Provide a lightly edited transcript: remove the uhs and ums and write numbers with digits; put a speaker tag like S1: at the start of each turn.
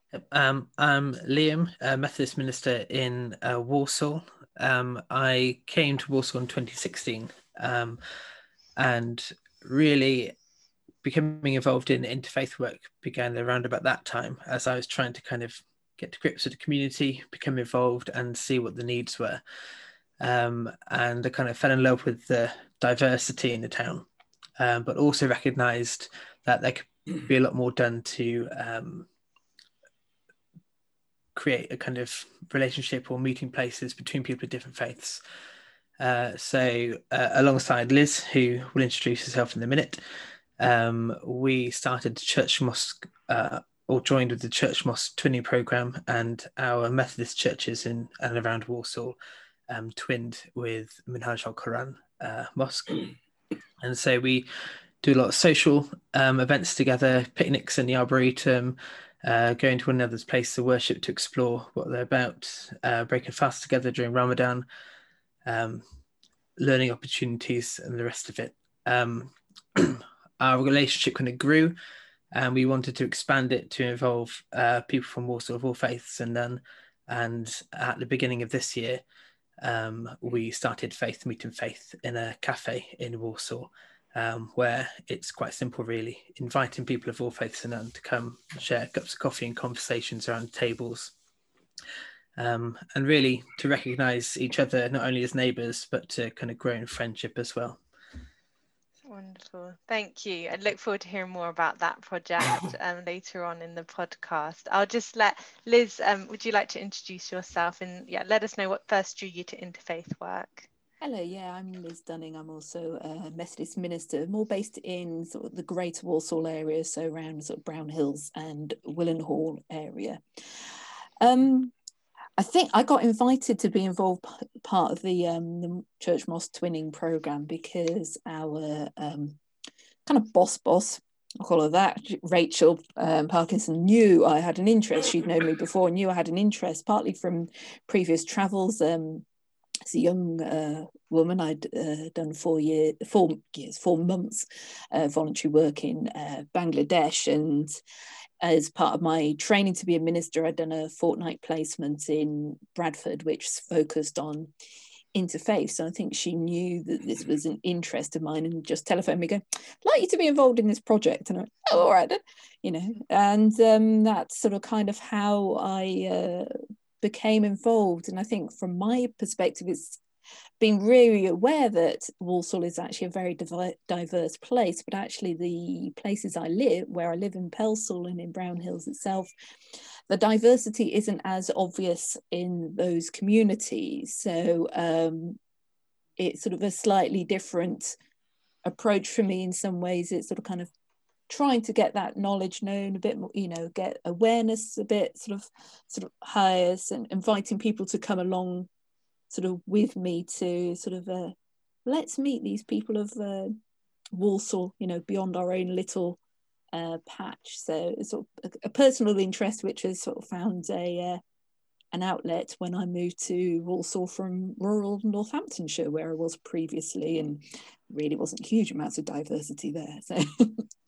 S1: I'm Liam, a Methodist minister in Warsaw. I came to Warsaw in 2016, and really becoming involved in interfaith work began around about that time as I was trying to kind of get to grips with the community, become involved, and see what the needs were. And I kind of fell in love with the diversity in the town, but also recognised that there could be a lot more done to create a kind of relationship or meeting places between people of different faiths. Alongside Liz, who will introduce herself in a minute, we started the church mosque, or joined with the church mosque twinning program, and our Methodist churches in and around Warsaw twinned with Minhaj Al Quran Mosque. And so we do a lot of social events together, picnics in the Arboretum, going to one another's place of worship to explore what they're about, breaking fast together during Ramadan, um, learning opportunities, and the rest of it. Our relationship kind of grew, and we wanted to expand it to involve people from Warsaw of all faiths and none. And at the beginning of this year, we started Faith Meeting Faith in a cafe in Warsaw, where it's quite simple, really, inviting people of all faiths and none to come share cups of coffee and conversations around tables. And really to recognise each other not only as neighbours, but to kind of grow in friendship as well.
S2: Wonderful. Thank you. I look forward to hearing more about that project later on in the podcast. I'll just let Liz, would you like to introduce yourself and let us know what first drew you to interfaith work?
S3: Hello, I'm Liz Dunning. I'm also a Methodist minister, more based in sort of the Greater Warsaw area, so around sort of Brown Hills and Willenhall area. I think I got invited to be involved part of the church mosque twinning program because our kind of boss, I'll call her that, Rachel Parkinson, knew I had an interest. She'd known me before, knew I had an interest, partly from previous travels. As a young woman, I'd done 4 months voluntary work in Bangladesh, and as part of my training to be a minister, I'd done a fortnight placement in Bradford, which focused on interfaith. So I think she knew that this was an interest of mine and just telephoned me, going, I'd like you to be involved in this project. And I went, oh, all right then, and that's sort of kind of how I became involved. And I think from my perspective, it's been really aware that Walsall is actually a very diverse place, but actually the places where I live in Pelsall and in Brown Hills itself, the diversity isn't as obvious in those communities. So it's sort of a slightly different approach for me in some ways. It's sort of kind of trying to get that knowledge known a bit more, get awareness a bit sort of higher, and inviting people to come along sort of with me to sort of let's meet these people of Walsall, beyond our own little patch. So it's sort of a personal interest which has sort of found an outlet when I moved to Walsall from rural Northamptonshire, where I was previously, and really wasn't huge amounts of diversity there. So